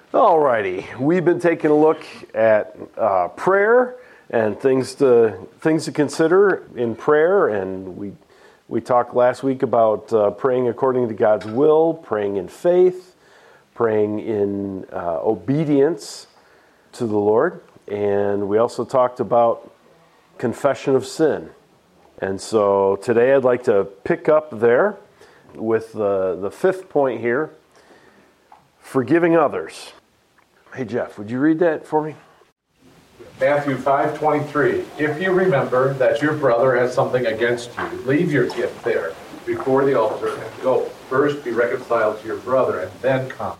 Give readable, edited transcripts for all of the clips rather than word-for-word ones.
Alrighty, we've been taking a look at prayer and things to consider in prayer, and we talked last week about praying according to God's will, praying in faith, praying in obedience to the Lord, and we also talked about confession of sin. And so today I'd like to pick up there with the fifth point here, forgiving others. Hey, Jeff, would you read that for me? Matthew 5:23. If you remember that your brother has something against you, leave your gift there before the altar and go. First be reconciled to your brother and then come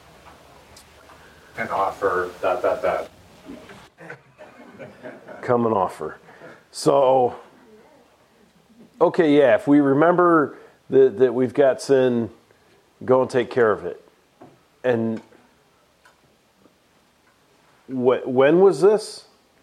and offer ... Come and offer. So, okay, yeah, if we remember that we've got sin, go and take care of it. And when was this?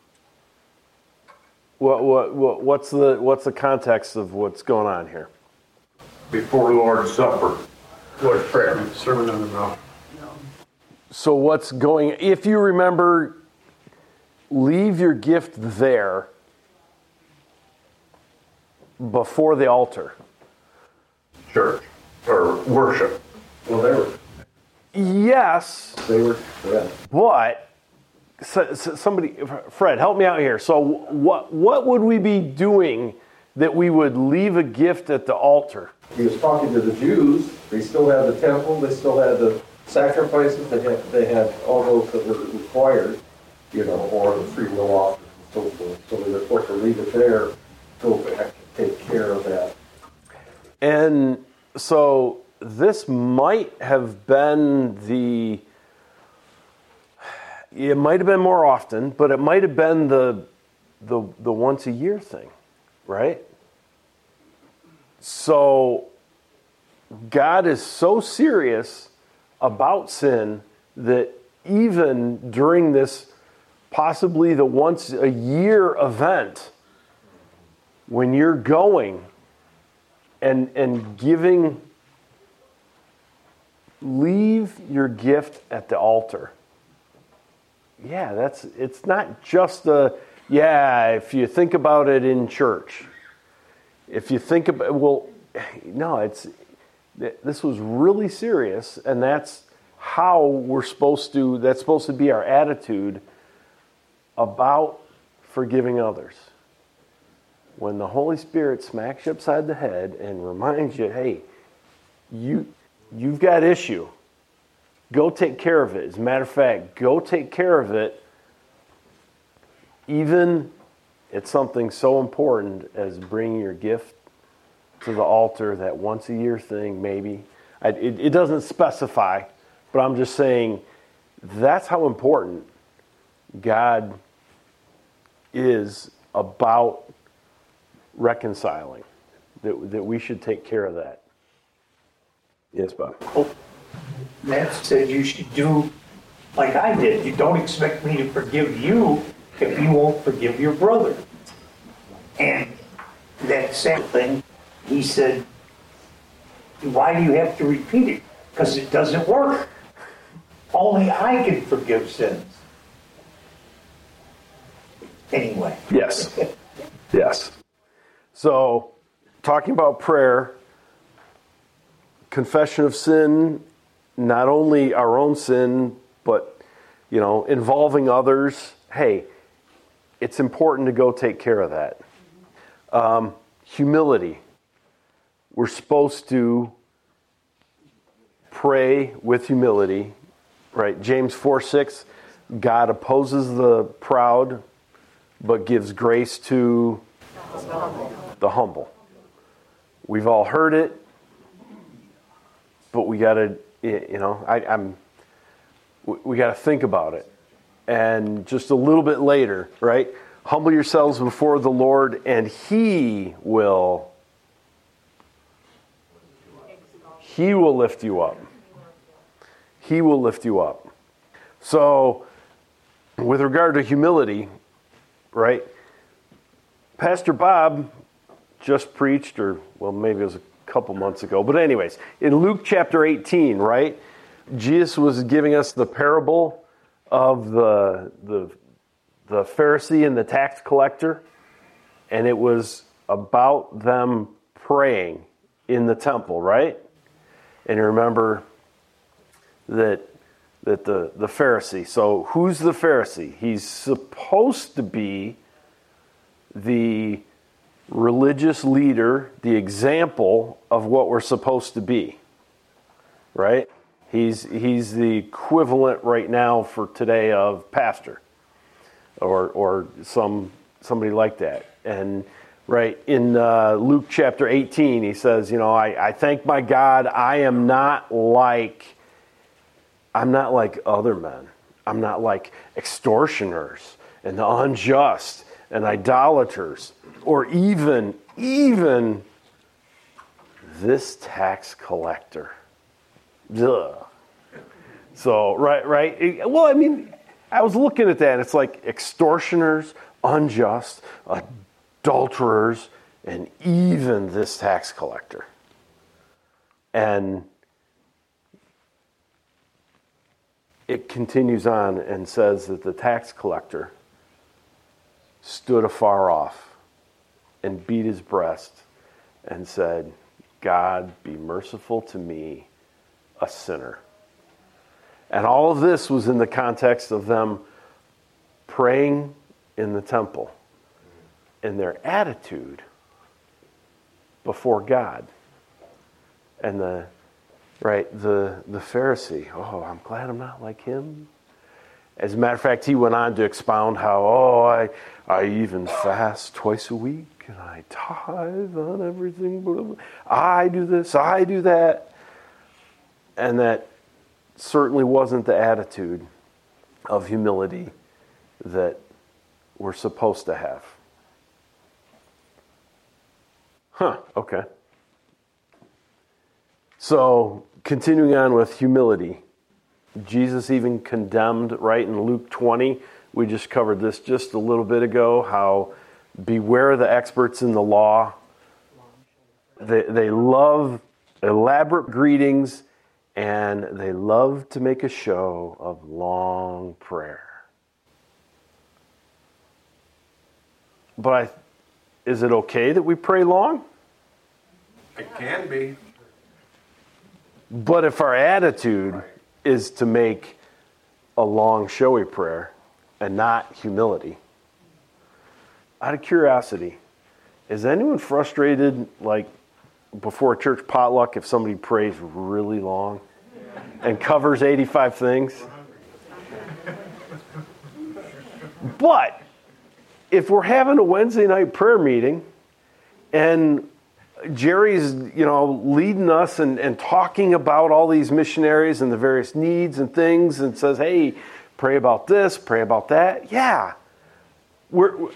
What's the context of what's going on here? Before the Lord's Supper, Lord's Prayer, Sermon on the Mount. So what's going? If you remember, leave your gift there before the altar. Church or worship. Well, they were. Yes. They were. Yeah. But somebody, Fred, help me out here. So what would we be doing that we would leave a gift at the altar? He was talking to the Jews. They still had the temple. They still had the sacrifices. They had all those that were required, or the free will offers and so forth. So they were supposed to leave it there, go back, take care of that. And so this might have been it might have been more often, but it might have been the once a year thing, right? So God is so serious about sin that even during this possibly the once a year event, when you're going and giving, leave your gift at the altar. Yeah, it's not just if you think about it in church. If you think about, this was really serious, and that's how that's supposed to be our attitude about forgiving others. When the Holy Spirit smacks you upside the head and reminds you, hey, you've got issue. Go take care of it. As a matter of fact, go take care of it. Even it's something so important as bringing your gift to the altar, that once a year thing, maybe. It doesn't specify, but I'm just saying that's how important God is about reconciling, that we should take care of that. Yes, Bob. Matt said you should do like I did. You don't expect me to forgive you if you won't forgive your brother. And that same thing, he said, why do you have to repeat it? Because it doesn't work. Only I can forgive sins. Anyway. Yes. Yes. So, talking about prayer, confession of sin, not only our own sin, but, involving others. Hey, it's important to go take care of that. Humility. We're supposed to pray with humility, right? James 4:6, God opposes the proud, but gives grace to the humble. We've all heard it, but we got to, we got to think about it. And just a little bit later, right? Humble yourselves before the Lord, and He will lift you up. He will lift you up. So, with regard to humility, right? Pastor Bob just preached, maybe it was a couple months ago, but anyways, in Luke chapter 18, right? Jesus was giving us the parable of the Pharisee and the tax collector, and it was about them praying in the temple, right? And you remember that the Pharisee. So who's the Pharisee? He's supposed to be the religious leader, the example of what we're supposed to be, right? He's the equivalent right now for today of pastor, or somebody like that. And right in Luke chapter 18, he says, I thank my God, I'm not like other men. I'm not like extortioners and the unjust and idolaters, or even this tax collector. Ugh. So, right. Well, I mean, I was looking at that, and it's like extortioners, unjust, adulterers, and even this tax collector. And it continues on and says that the tax collector stood afar off and beat his breast and said, God, be merciful to me, a sinner. And all of this was in the context of them praying in the temple and their attitude before God. And the Pharisee, I'm glad I'm not like him. As a matter of fact, he went on to expound how, I even fast twice a week, and I tithe on everything. Blah, blah. I do this, I do that. And that certainly wasn't the attitude of humility that we're supposed to have. Okay. So, continuing on with humility, Jesus even condemned, right, in Luke 20, we just covered this just a little bit ago, how beware the experts in the law. They love elaborate greetings, and they love to make a show of long prayer. But is it okay that we pray long? It can be. But if our attitude is to make a long, showy prayer and not humility, out of curiosity, is anyone frustrated, like, before a church potluck if somebody prays really long and covers 85 things? But if we're having a Wednesday night prayer meeting and Jerry's, leading us and talking about all these missionaries and the various needs and things, and says, "Hey, pray about this, pray about that." Yeah, we're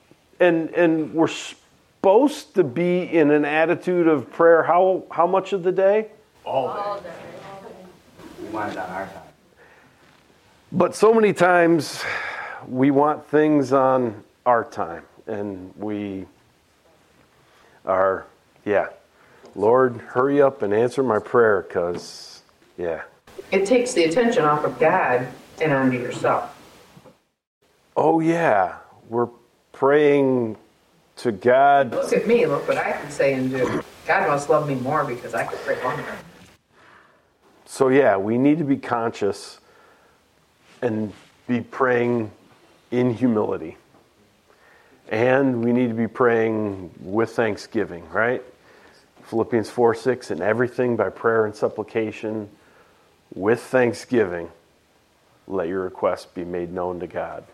supposed to be in an attitude of prayer. How much of the day? All day. We want it on our time. But so many times we want things on our time, and we are. Yeah. Lord, hurry up and answer my prayer, because, It takes the attention off of God and onto yourself. Oh, yeah. We're praying to God. Look at me. Look what I can say and do. God must love me more because I can pray longer. So, we need to be conscious and be praying in humility. And we need to be praying with thanksgiving, right? Philippians 4:6, and everything by prayer and supplication with thanksgiving, let your requests be made known to God.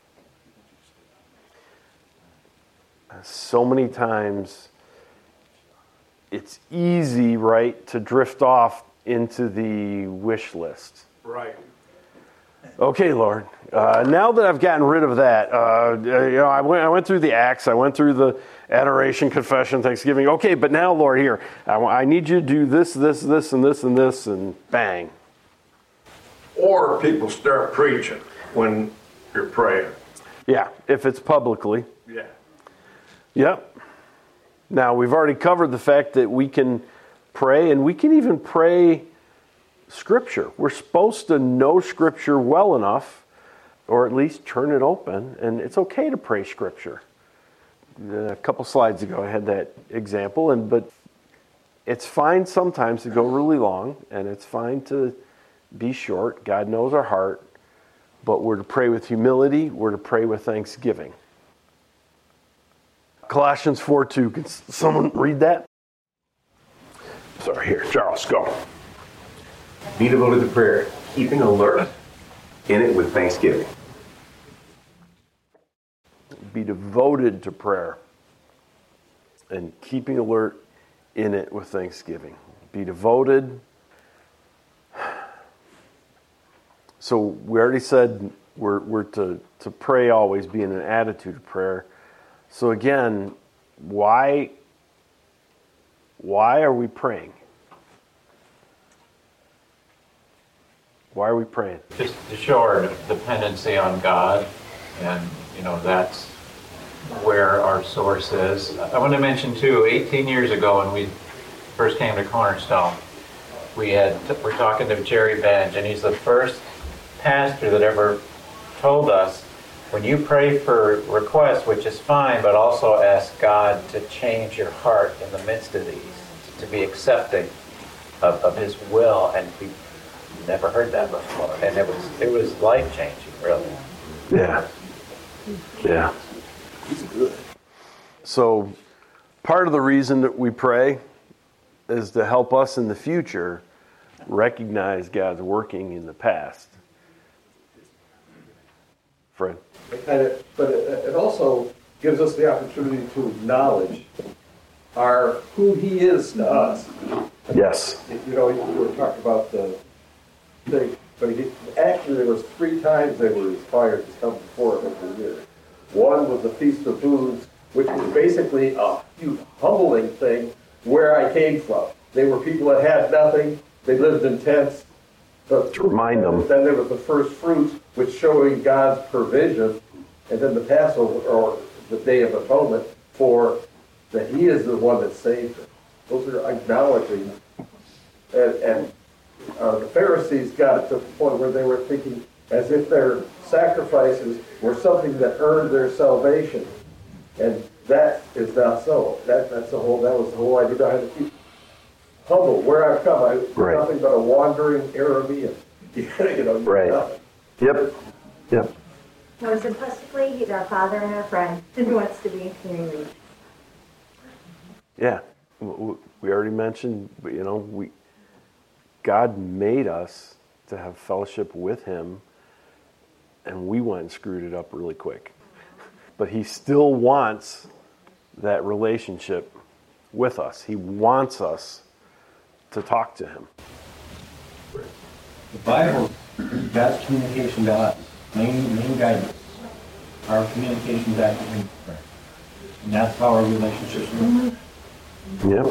So many times it's easy, right, to drift off into the wish list. Right. Okay, Lord, now that I've gotten rid of that, I went through the Acts, I went through the adoration, confession, thanksgiving. Okay, but now, Lord, here, I need you to do this, this, this, and this, and this, and bang. Or people start preaching when you're praying. Yeah, if it's publicly. Yeah. Yep. Now, we've already covered the fact that we can pray, and we can even pray Scripture. We're supposed to know Scripture well enough, or at least turn it open, and it's okay to pray Scripture. A couple slides ago, I had that example, but it's fine sometimes to go really long, and it's fine to be short. God knows our heart, but we're to pray with humility. We're to pray with thanksgiving. Colossians 4:2. Can someone read that? Sorry, here, Charles, go. Be devoted to prayer, keeping alert in it with thanksgiving. Be devoted to prayer and keeping alert in it with thanksgiving. Be devoted. So we already said we're to pray always, be in an attitude of prayer. So again, why are we praying? Why are we praying? Just to show our dependency on God, and that's where our source is. I want to mention too, 18 years ago when we first came to Cornerstone, we're talking to Jerry Benj, and he's the first pastor that ever told us, when you pray for requests, which is fine, but also ask God to change your heart in the midst of these, to be accepting of His will, and we never heard that before, and it was life-changing, really. Yeah. So part of the reason that we pray is to help us in the future recognize God's working in the past. Fred? But it also gives us the opportunity to acknowledge who He is to us. Yes. You were talking about the thing, but actually there was 3 times they were inspired to come before Him every year. One was the Feast of Booths, which was basically a huge humbling thing where I came from. They were people that had nothing. They lived in tents. But to remind them. Then there was the first fruits, which showing God's provision, and then the Passover, or the Day of Atonement, for that He is the one that saved them. Those are acknowledging. And the Pharisees got to the point where they were thinking as if their sacrifices were something that earned their salvation. And that is not so. That was the whole idea behind the keep humble. Where I've come, I'm nothing but a wandering Aramean. Right. Nothing. Yep. More simplistically, He's our Father and our friend who wants to be in community. Yeah. We already mentioned, God made us to have fellowship with Him, and we went and screwed it up really quick. But He still wants that relationship with us. He wants us to talk to Him. The Bible is God's communication to us, main guidance. Our communication back to Him. And that's how our relationships work. Yep.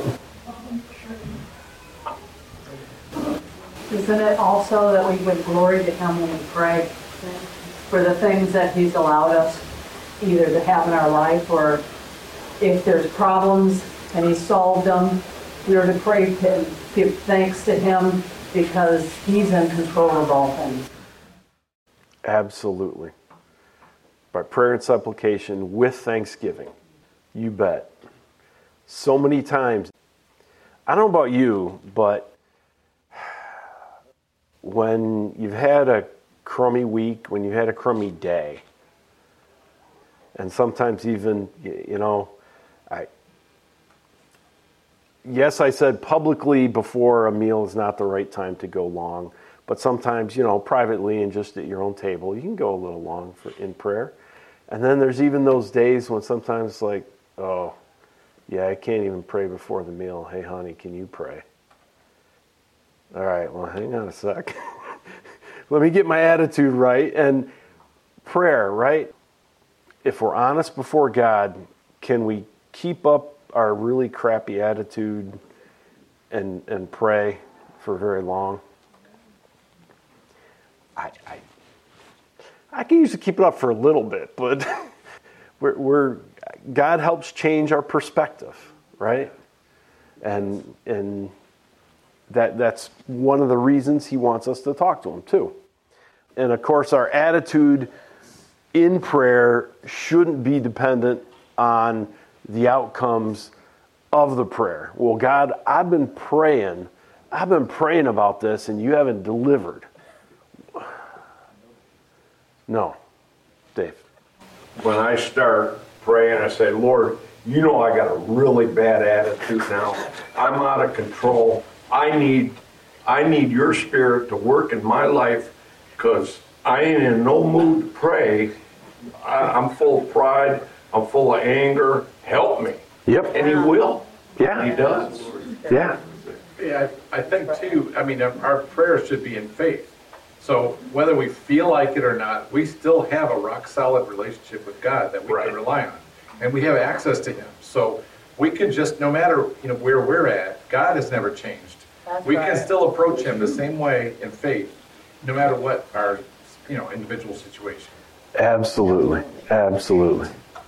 Isn't it also that we give glory to Him when we pray for the things that He's allowed us either to have in our life, or if there's problems and He solved them, we are to pray to Him, give thanks to Him because He's in control of all things. Absolutely. By prayer and supplication with thanksgiving. You bet. So many times, I don't know about you, but when you've had a crummy week, when you've had a crummy day, and sometimes even, I said publicly before a meal is not the right time to go long, but sometimes, privately and just at your own table, you can go a little long in prayer. And then there's even those days when sometimes it's like, oh, yeah, I can't even pray before the meal. Hey, honey, can you pray? All right, well, hang on a sec. Let me get my attitude right. And prayer, right? If we're honest before God, can we keep up our really crappy attitude and pray for very long? I can usually keep it up for a little bit, but God helps change our perspective, right? And That's one of the reasons he wants us to talk to him too. And of course, our attitude in prayer shouldn't be dependent on the outcomes of the prayer. Well, God, I've been praying about this and you haven't delivered. No. Dave. When I start praying, I say, Lord, you know I got a really bad attitude now. I'm out of control. I need your spirit to work in my life because I ain't in no mood to pray. I'm full of pride. I'm full of anger. Help me. Yep. And he will. Yeah. He does. Yeah. Yeah, I think too, I mean, our prayers should be in faith. So whether we feel like it or not, we still have a rock solid relationship with God that we can rely on. And we have access to him. So we can just, no matter where we're at, God has never changed. We can still approach him the same way in faith, no matter what our individual situation. Absolutely. Absolutely.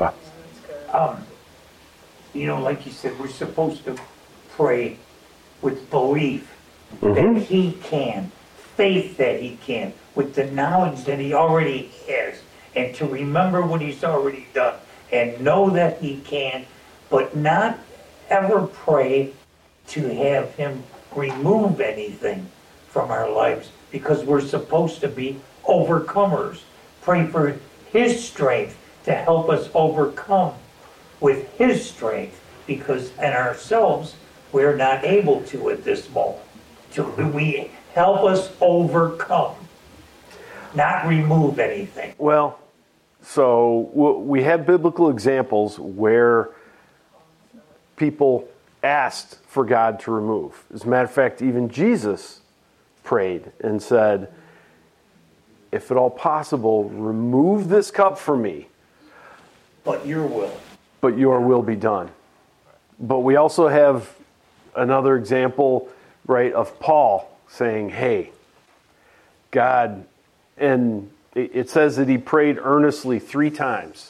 Like you said, we're supposed to pray with belief that he can, faith that he can, with the knowledge that he already has, and to remember what he's already done, and know that he can, but not ever pray to have him remove anything from our lives, because we're supposed to be overcomers. Pray for his strength to help us overcome with his strength, because in ourselves, we're not able to at this moment. We help us overcome, not remove anything. Well, so we have biblical examples where people asked for God to remove. As a matter of fact, even Jesus prayed and said, if at all possible, remove this cup from me. But your will. But your will be done. But we also have another example, right, of Paul saying, hey, God, and it says that he prayed earnestly 3 times.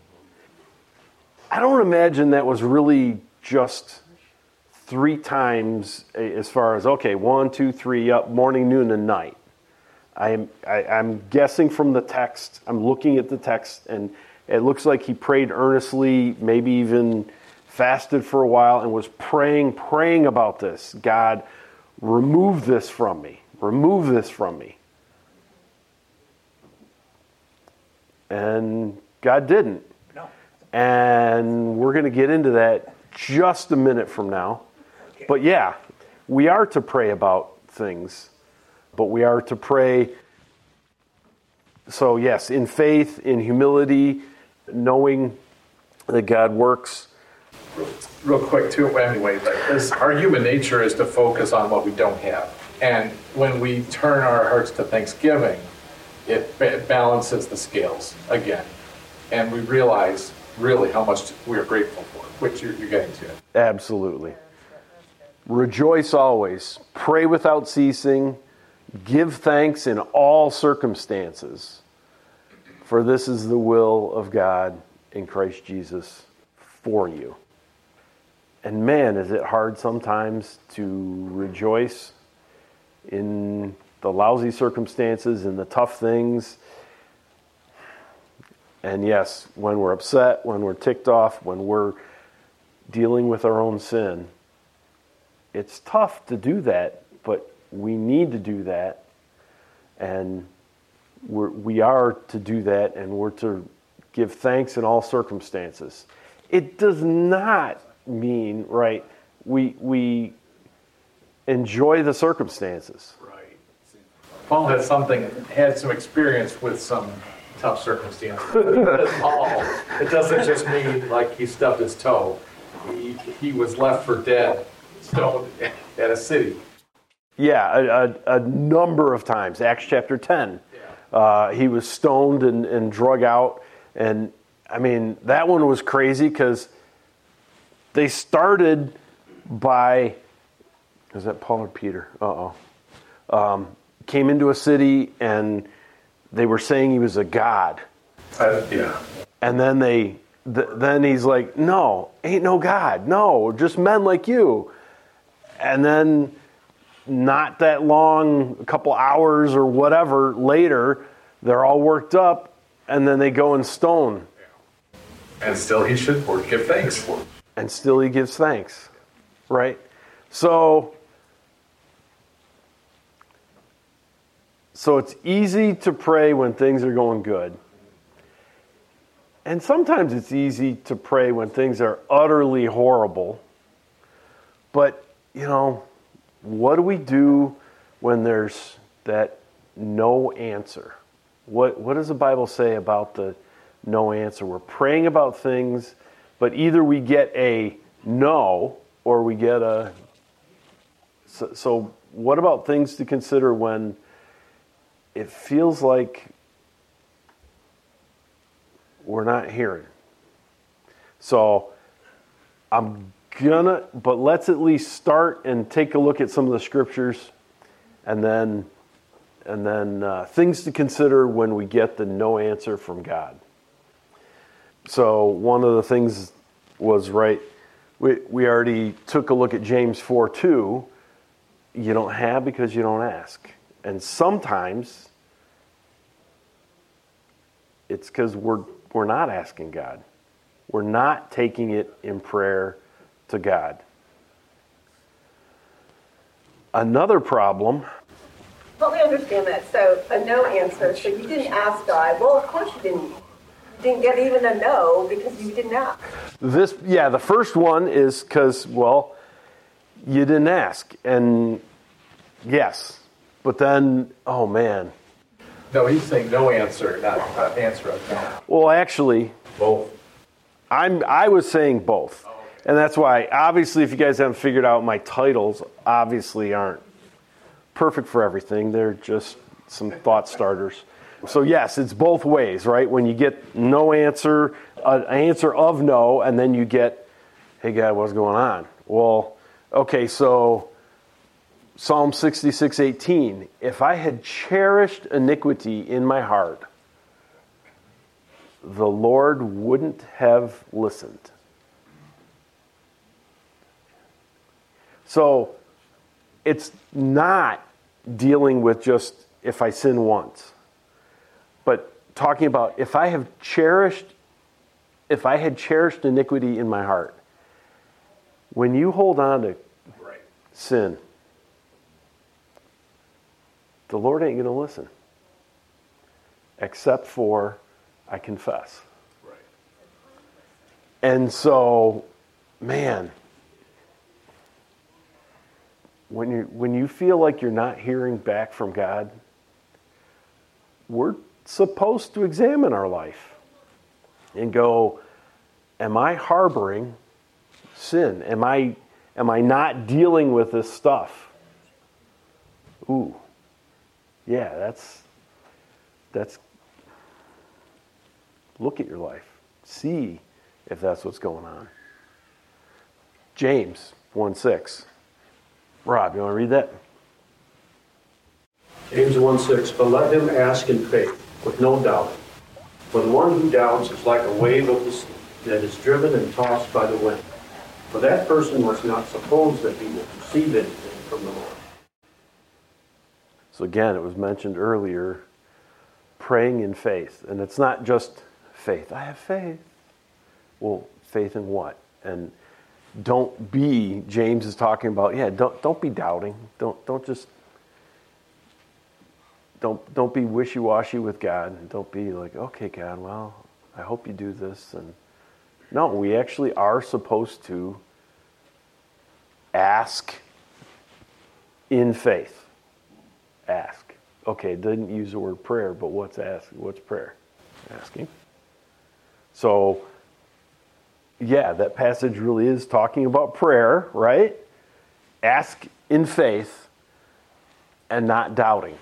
I don't imagine that was really just 3 times as far as, okay, 1, 2, 3, up, morning, noon, and night. I'm guessing from the text, I'm looking at the text, and it looks like he prayed earnestly, maybe even fasted for a while, and was praying about this. God, remove this from me. Remove this from me. And God didn't. No. And we're going to get into that just a minute from now. Okay. But yeah, we are to pray about things, but we are to pray, so yes, in faith, in humility, knowing that God works. Real quick too, anyway, our human nature is to focus on what we don't have. And when we turn our hearts to thanksgiving, it balances the scales again. And we realize really how much we're grateful for, which you're getting to. Absolutely. Rejoice always. Pray without ceasing. Give thanks in all circumstances. For this is the will of God in Christ Jesus for you. And man, is it hard sometimes to rejoice in the lousy circumstances and the tough things. And yes, when we're upset, when we're ticked off, when we're dealing with our own sin, it's tough to do that, but we need to do that. And we are to do that, and we're to give thanks in all circumstances. It does not mean, right, we enjoy the circumstances. Right. Paul had some experience with some tough circumstances. Paul, it doesn't just mean like he stubbed his toe. He was left for dead, stoned at a city. Yeah, a number of times. Acts chapter 10. He was stoned and drug out. And, I mean, that one was crazy because they started by, is that Paul or Peter? Came into a city and they were saying he was a god. Yeah. And then then he's like, no, ain't no God. No, just men like you. And then not that long, a couple hours or whatever later, they're all worked up, and then they go and stone. And still he should give thanks. And still he gives thanks, right? So it's easy to pray when things are going good. And sometimes it's easy to pray when things are utterly horrible. But, what do we do when there's that no answer? What does the Bible say about the no answer? We're praying about things, but either we get a no or we get a... So what about things to consider when it feels like we're not hearing? So but let's at least start and take a look at some of the scriptures, and then things to consider when we get the no answer from God. So one of the things was, we already took a look at James 4:2. You don't have because you don't ask. And sometimes it's because we're not asking God. We're not taking it in prayer to God. Another problem. Help me understand that. So a no answer. So you didn't ask God. Well, of course you didn't. You didn't get even a no because you didn't ask. The first one is because, you didn't ask. And yes, but then, oh man. No, he's saying no answer, not answer of no. Well, actually, both. I was saying both. And that's why, obviously, if you guys haven't figured out, my titles obviously aren't perfect for everything. They're just some thought starters. So yes, it's both ways, right? When you get no answer, an answer of no, and then you get, hey God, what's going on? Well, okay, so Psalm 66:18, if I had cherished iniquity in my heart, the Lord wouldn't have listened. So it's not dealing with just if I sin once, but talking about if I had cherished iniquity in my heart. When you hold on to sin, the Lord ain't going to listen, except for I confess. Right. And so, man, when you feel like you're not hearing back from God, we're supposed to examine our life and go, am I harboring sin? Am I not dealing with this stuff? Ooh. Yeah, that's look at your life. See if that's what's going on. James 1:6. Rob, you want to read that? James 1:6, but let him ask in faith, with no doubt. For the one who doubts is like a wave of the sea that is driven and tossed by the wind. For that person must not suppose that he will receive anything from the Lord. So again, it was mentioned earlier, praying in faith. And it's not just faith. I have faith. Well, faith in what? And James is talking about, don't be doubting. Don't be wishy-washy with God. Don't be like, okay, God, well, I hope you do this. And no, we actually are supposed to ask in faith. Ask. Okay, it didn't use the word prayer, but what's ask? What's prayer? Asking. So, yeah, that passage really is talking about prayer, right? Ask in faith and not doubting.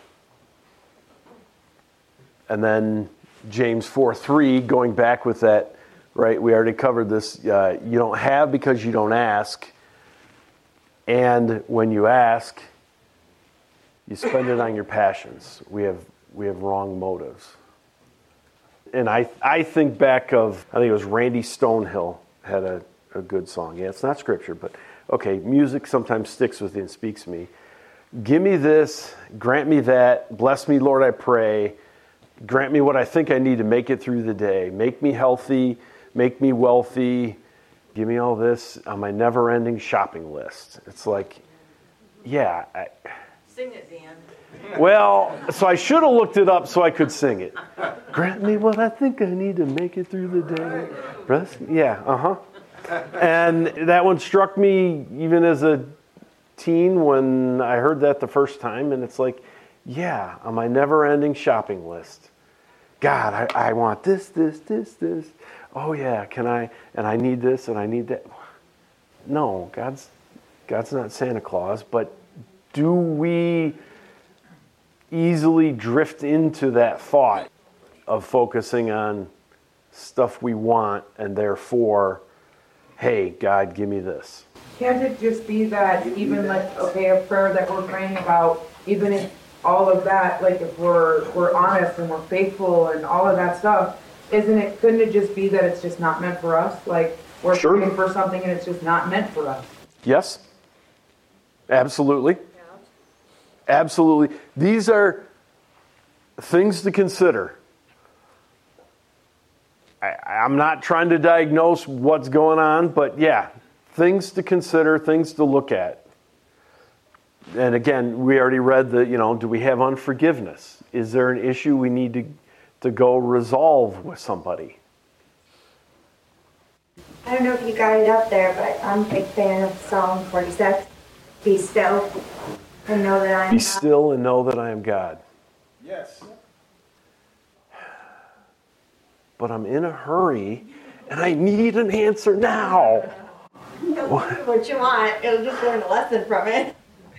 And then James 4:3, going back with that, right? We already covered this. You don't have because you don't ask. And when you ask, you spend it on your passions. We have wrong motives. And I think back of, I think it was Randy Stonehill had a good song. Yeah, it's not scripture, but okay, music sometimes sticks with you and speaks to me. give me this, grant me that, bless me, Lord, I pray. Grant me what I think I need to make it through the day. Make me healthy, make me wealthy. Give me all this on my never-ending shopping list. It's like, yeah. Sing it, Dan. Well, so I should have looked it up so I could sing it. Grant me what I think I need to make it through the day. Yeah, And that one struck me even as a teen when I heard that the first time. And it's like, yeah, on my never-ending shopping list. God, I want this. Oh, yeah, can I? And I need this and I need that. No, God's not Santa Claus, but do we easily drift into that thought of focusing on stuff we want and therefore, hey, God, give me this? Can't it just be that even like, okay, a prayer that we're praying about, even if all of that, like if we're honest and we're faithful and all of that stuff, couldn't it just be that it's just not meant for us? Like we're praying for something and it's just not meant for us. Yes, absolutely. Absolutely. These are things to consider. I'm not trying to diagnose what's going on, but yeah, things to consider, things to look at. And again, we already read do we have unforgiveness? Is there an issue we need to go resolve with somebody? I don't know if you got it up there, but I'm a big fan of Psalm 46. Be still and know that I am God. Be still and know that I am God. Yes. But I'm in a hurry and I need an answer now. What you want, it'll just learn a lesson from it.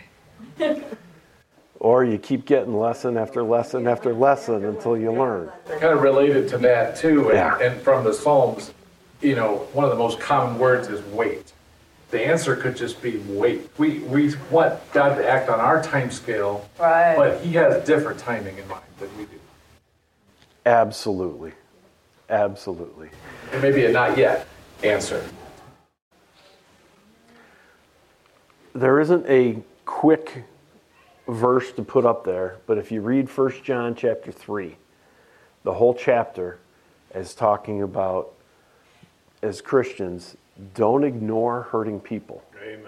Or you keep getting lesson after lesson after lesson until you learn. Kind of related to that too, and from the Psalms, one of the most common words is wait. The answer could just be wait. We want God to act on our time scale, right? But He has different timing in mind than we do. Absolutely. Absolutely. It may be a not yet answer. There isn't a quick verse to put up there, but if you read 1 John chapter 3, the whole chapter is talking about, as Christians, don't ignore hurting people. Amen.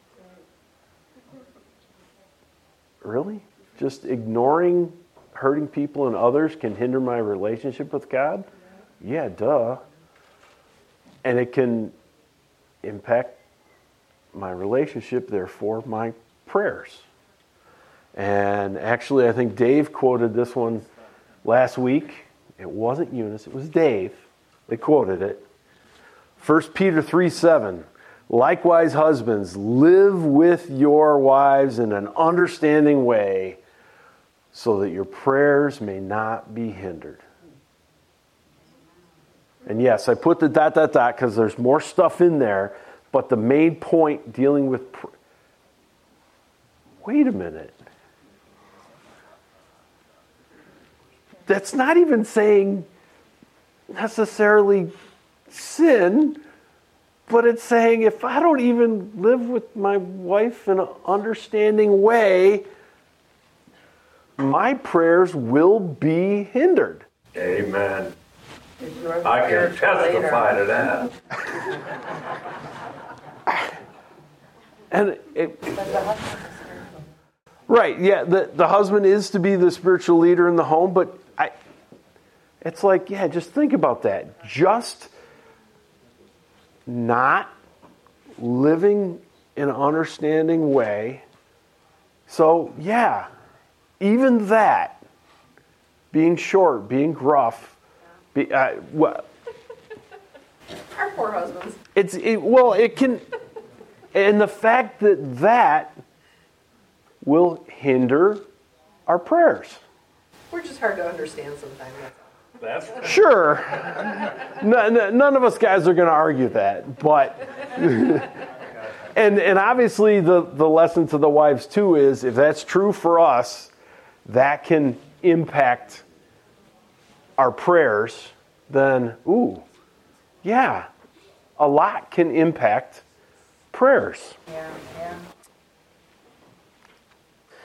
Really? Just ignoring hurting people and others can hinder my relationship with God? Yeah, duh. And it can impact my relationship, therefore my prayers. And actually, I think Dave quoted this one last week. It wasn't Eunice, it was Dave. They quoted it. 1 Peter 3:7. Likewise, husbands, live with your wives in an understanding way so that your prayers may not be hindered. And yes, I put the ... because there's more stuff in there, but the main point dealing with... Wait a minute. That's not even saying necessarily sin, but it's saying if I don't even live with my wife in an understanding way, my prayers will be hindered. Amen. I can testify to that. And right, yeah, the husband is to be the spiritual leader in the home, but it's like, yeah, just think about that. Just not living in an understanding way. So, yeah, even that, being short, being gruff, Our poor husbands. It can, and the fact that will hinder our prayers. We're just hard to understand sometimes. That's sure. None of us guys are going to argue that, but and obviously the lesson to the wives too is if that's true for us, that can impact our prayers. Then, yeah, a lot can impact prayers. Yeah.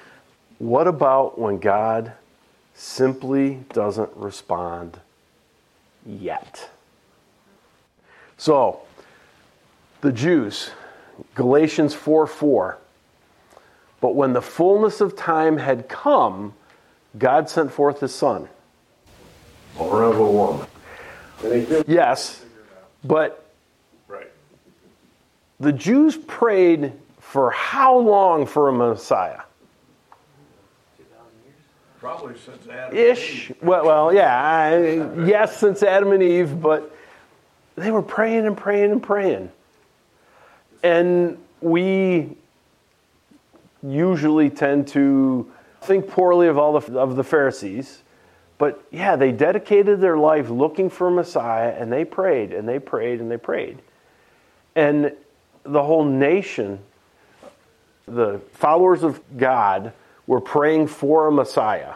What about when God simply doesn't respond yet? So, the Jews, Galatians 4:4. But when the fullness of time had come, God sent forth his Son. Born of a woman. Yes, but the Jews prayed for how long for a Messiah? Probably since Adam. Ish. Well, yeah. Yes, since Adam and Eve, but they were praying and praying and praying. And we usually tend to think poorly of of the Pharisees. But yeah, they dedicated their life looking for a Messiah, and they prayed and they prayed and they prayed. And the whole nation, the followers of God, were praying for a Messiah.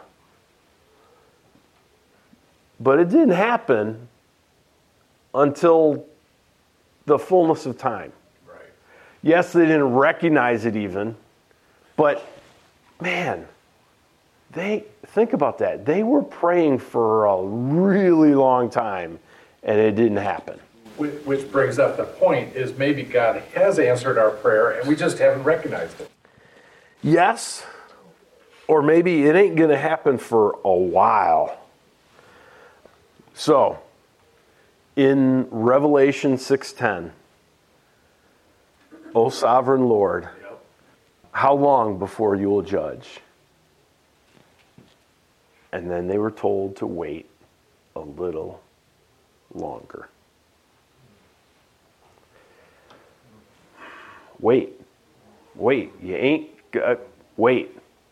But it didn't happen until the fullness of time. Right. Yes, they didn't recognize it even, but man, think about that. They were praying for a really long time, and it didn't happen. Which brings up the point is maybe God has answered our prayer and we just haven't recognized it. Yes, or maybe it ain't going to happen for a while. So, in Revelation 6:10, O sovereign Lord, how long before you will judge? And then they were told to wait a little longer. Wait. You ain't wait.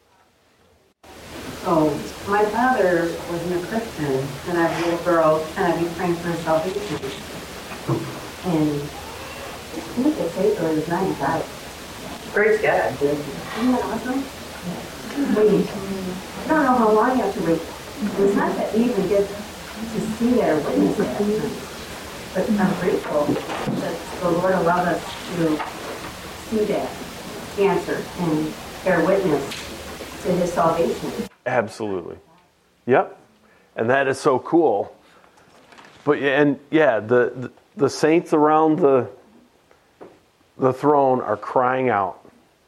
So my father wasn't a Christian, and I was a little girl, and I'd be praying for his salvation. And I think they say he was 95. Praise God. Isn't that awesome? Wait. I don't know how long you have to wait. It's not that we even get to see that or witness that. But I'm grateful that the Lord allowed us to see that answer and bear witness to his salvation. Absolutely. Yep. And that is so cool. But the saints around the throne are crying out.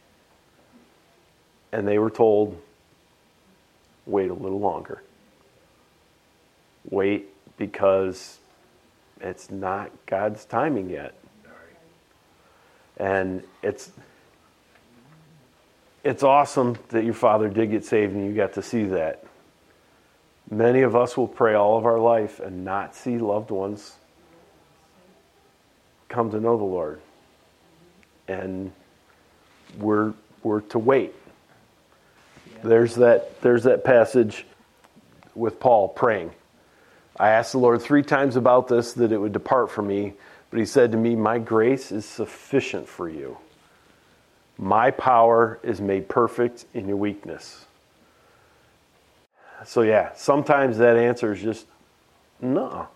And they were told, wait a little longer. Wait, because it's not God's timing yet. And it's awesome that your father did get saved and you got to see that. Many of us will pray all of our life and not see loved ones come to know the Lord. And we're to wait. There's that passage with Paul praying. I asked the Lord 3 times about this, that it would depart from me. But he said to me, my grace is sufficient for you. My power is made perfect in your weakness. So yeah, sometimes that answer is just, no.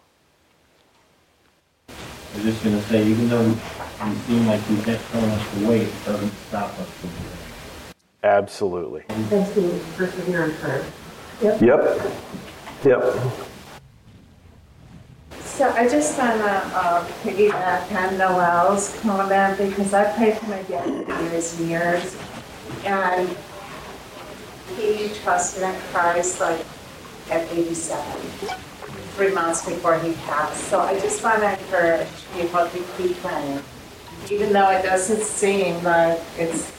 I was just going to say, even though we seem like we kept telling us to wait, it doesn't stop us from doing it. Absolutely. That's the perseverance prayer. Yep. So I just want to piggyback on Noel's comment because I prayed for my dad for years and years, and he trusted in Christ like at 87, 3 months before he passed. So I just want to encourage people to keep praying, even though it doesn't seem like it's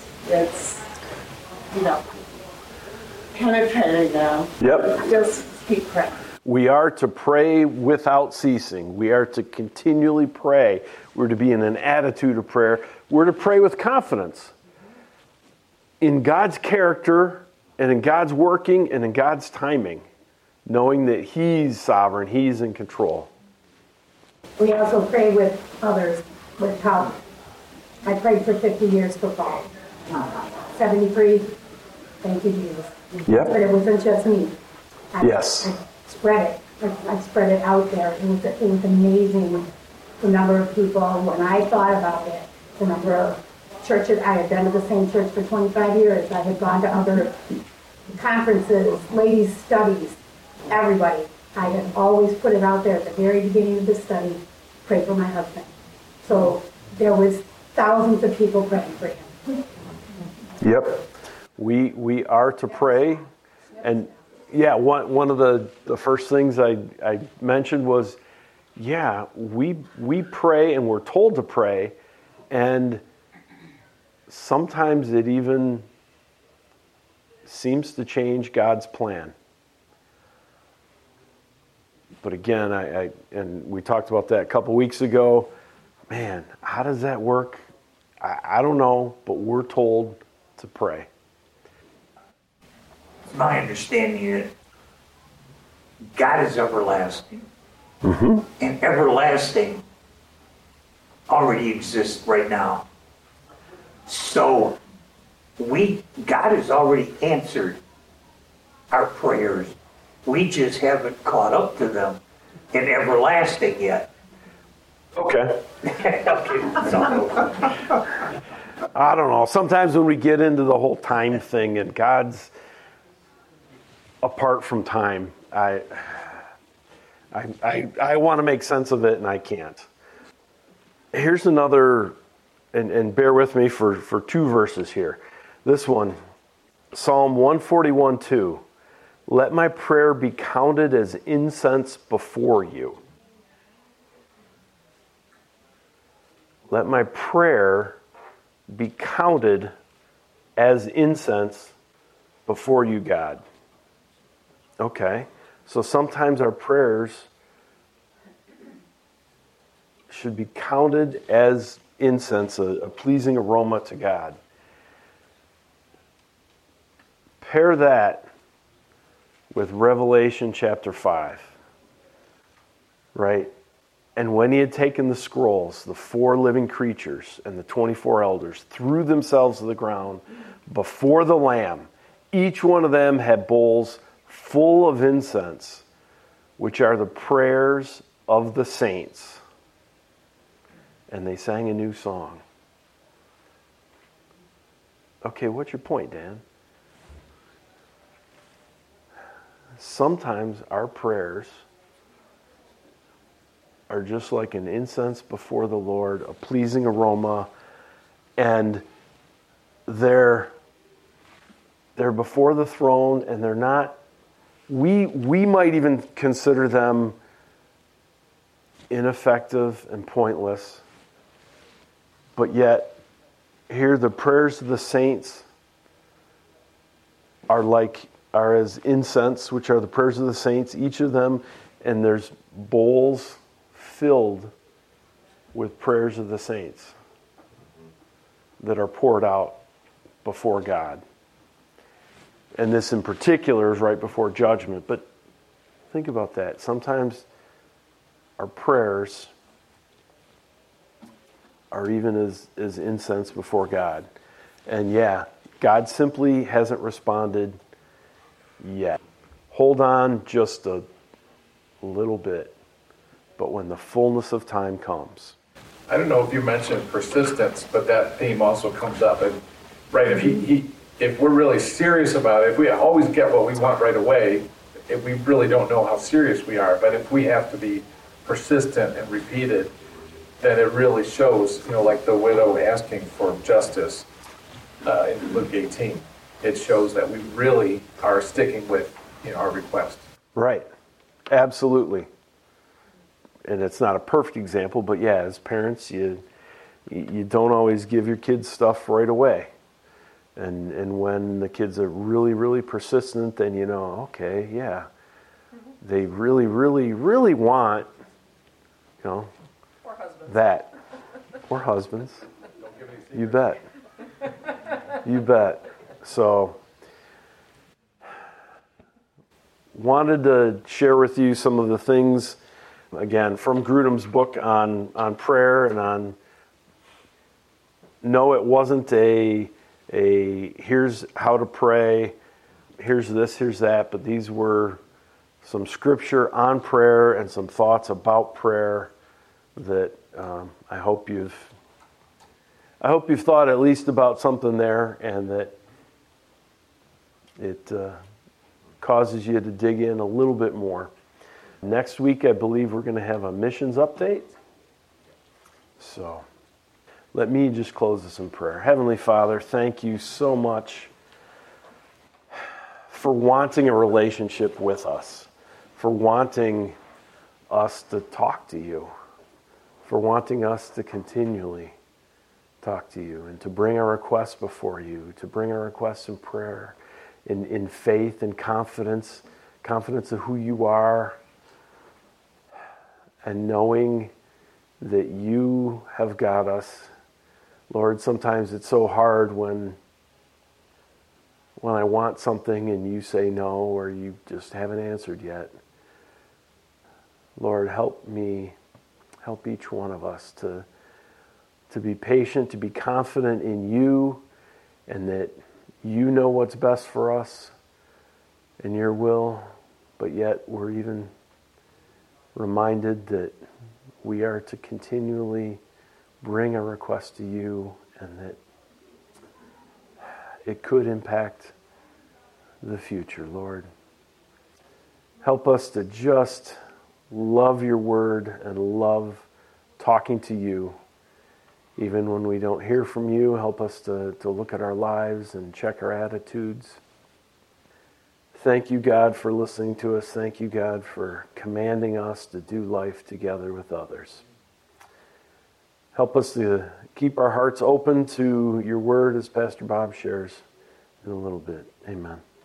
penetrating them. Yep. Just keep praying. We are to pray without ceasing. We are to continually pray. We're to be in an attitude of prayer. We're to pray with confidence in God's character and in God's working and in God's timing, knowing that He's sovereign, He's in control. We also pray with others, with help. I prayed for 50 years for Paul. 73. Thank you, Jesus. Yep. But it wasn't just me. Yes. I spread it. I spread it out there. It was amazing, the number of people. When I thought about it, the number of churches, I had been to the same church for 25 years. I had gone to other conferences, ladies' studies, everybody. I have always put it out there at the very beginning of the study, pray for my husband. So there was thousands of people praying for him. Yep. We are to pray. And yeah, one of the first things I mentioned was, yeah, we pray and we're told to pray, and sometimes it even seems to change God's plan. But again, and we talked about that a couple weeks ago. Man, how does that work? I don't know, but we're told to pray. It's my understanding that God is everlasting. Mm-hmm. And everlasting already exists right now. So God has already answered our prayers. We just haven't caught up to them in everlasting yet. Okay. I don't know. Sometimes when we get into the whole time thing and God's apart from time, I want to make sense of it and I can't. Here's another, and bear with me for two verses here. This one, Psalm 141:2. Let my prayer be counted as incense before you. Let my prayer be counted as incense before you, God. Okay, so sometimes our prayers should be counted as incense, a pleasing aroma to God. Pair that with Revelation chapter 5, right? And when he had taken the scrolls, the 4 living creatures and the 24 elders threw themselves to the ground before the Lamb. Each one of them had bowls full of incense, which are the prayers of the saints. And they sang a new song. Okay, what's your point, Dan? Sometimes our prayers are just like an incense before the Lord, a pleasing aroma, and they're before the throne, and they're not, we might even consider them ineffective and pointless, but yet here the prayers of the saints are as incense, which are the prayers of the saints, each of them, and there's bowls filled with prayers of the saints that are poured out before God. And this in particular is right before judgment. But think about that. Sometimes our prayers are even as incense before God. And yeah, God simply hasn't responded yet. Hold on just a little bit. But when the fullness of time comes. I don't know if you mentioned persistence, but that theme also comes up. And right, if we're really serious about it, if we always get what we want right away, if we really don't know how serious we are. But if we have to be persistent and repeated, then it really shows, like the widow asking for justice in Luke 18. It shows that we really are sticking with our request. Right. Absolutely. And it's not a perfect example, but yeah, as parents, you don't always give your kids stuff right away. And when the kids are really, really persistent, then okay, yeah, they really, really, really want, Or husbands. that. Or husbands. You bet. You bet. So, wanted to share with you some of the things, again, from Grudem's book on prayer and on, no, it wasn't a here's how to pray, here's this, here's that, but these were some scripture on prayer and some thoughts about prayer that I hope you've thought at least about something there, and that It causes you to dig in a little bit more. Next week, I believe we're going to have a missions update. So let me just close this in prayer. Heavenly Father, thank you so much for wanting a relationship with us, for wanting us to talk to you, for wanting us to continually talk to you and to bring our requests before you, to bring our requests in prayer, in faith and confidence of who you are, and knowing that you have got us. Lord, sometimes it's so hard when I want something and you say no, or you just haven't answered yet. Lord, help me, help each one of us to be patient, to be confident in you, and that you know what's best for us and your will, but yet we're even reminded that we are to continually bring a request to you, and that it could impact the future, Lord. Help us to just love your word and love talking to you. Even when we don't hear from you, help us to look at our lives and check our attitudes. Thank you, God, for listening to us. Thank you, God, for commanding us to do life together with others. Help us to keep our hearts open to your word, as Pastor Bob shares in a little bit. Amen.